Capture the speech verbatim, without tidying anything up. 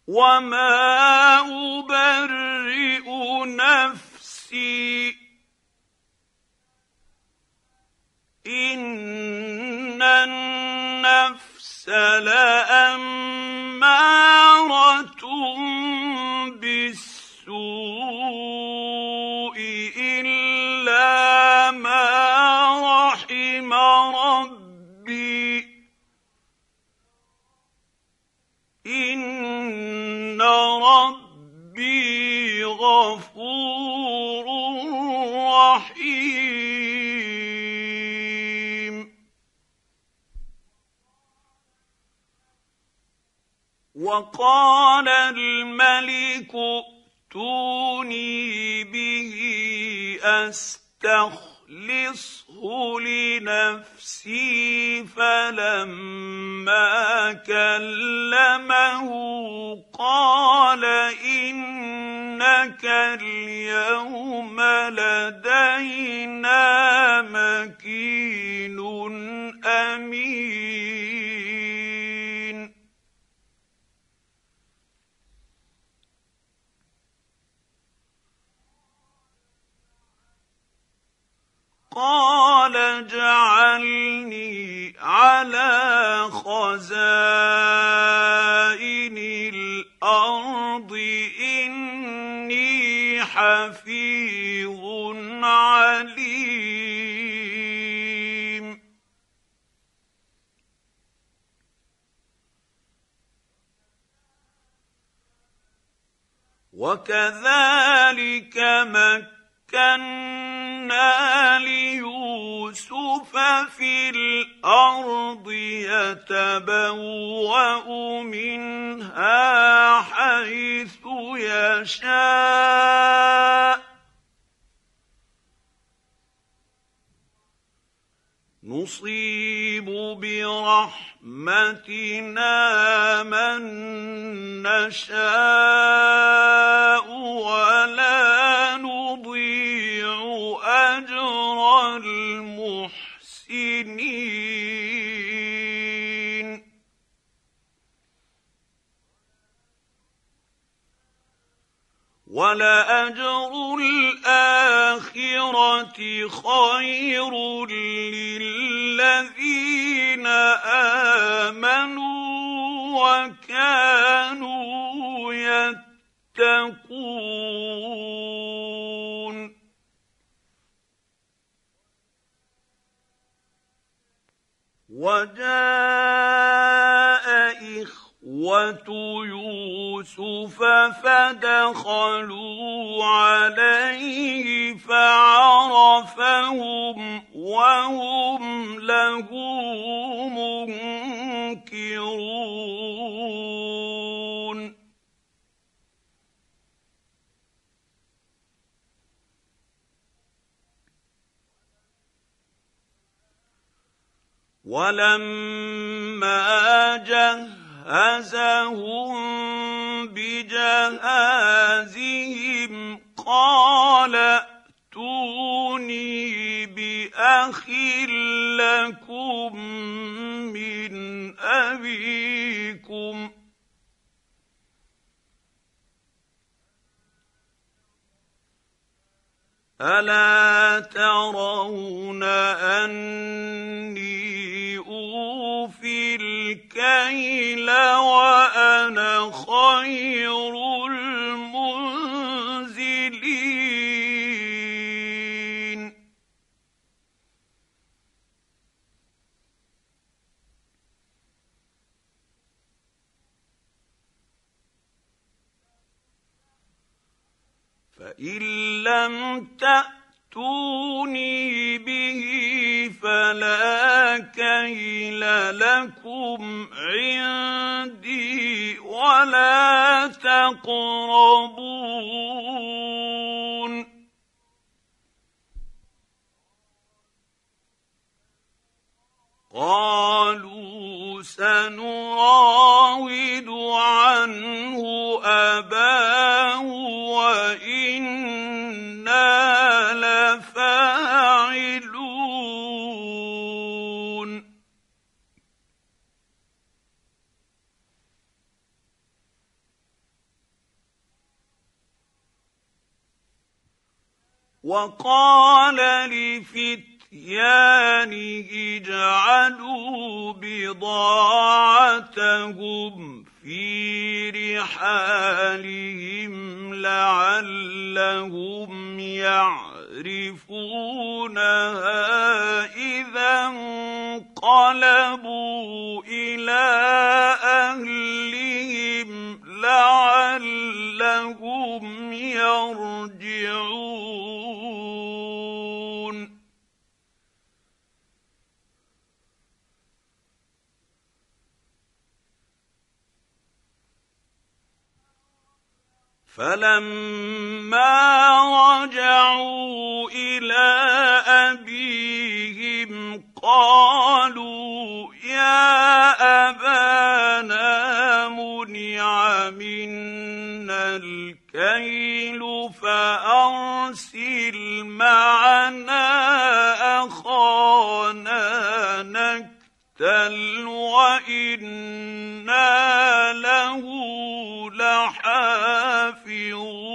وما أبرئ نفسي إن النفس لأمارة بالسوء إلا ما رحم ربي إن ربي غفور رحيم. وقال الملك ائتوني به أستخلصه لنفسي فلما كلمه قال إنك اليوم لدينا مكين أمين. قال اجعلني على خزائن الأرض إني حفيظ عليم. وكذلك مكنا ليوسف في الأرض يتبوأ منها حيث يشاء نصيب برحمتنا من نشاء ولا نضيع أجر المحسنين. ولأجر الآخرة خير للذين آمنوا وكانوا يتقون. وجاء إخوة يوسف فدخلوا عليه فعرفهم وهم له منكرون. ولما جهزهم بجهازهم قال ائتوني بأخ لكم من أبيكم ألا ترون أني أوفي الكيل وأنا خير المنزلين. فإن لم تأتوني به فلا كيل لكم عندي ولا تقربون. قالوا سنراود عنه أباه وإنا لفاعلون. وقال لفتيانه اجعلوا بضاعتهم في رحالهم لعلهم يعرفونها إذا انقلبوا إلى أهلهم لعلهم يرجعون. فلما رجعوا إلى أبيهم قالوا يا أبانا منع منا الكيل فأرسل معنا أخانا نكتل وإنا له لحافظون.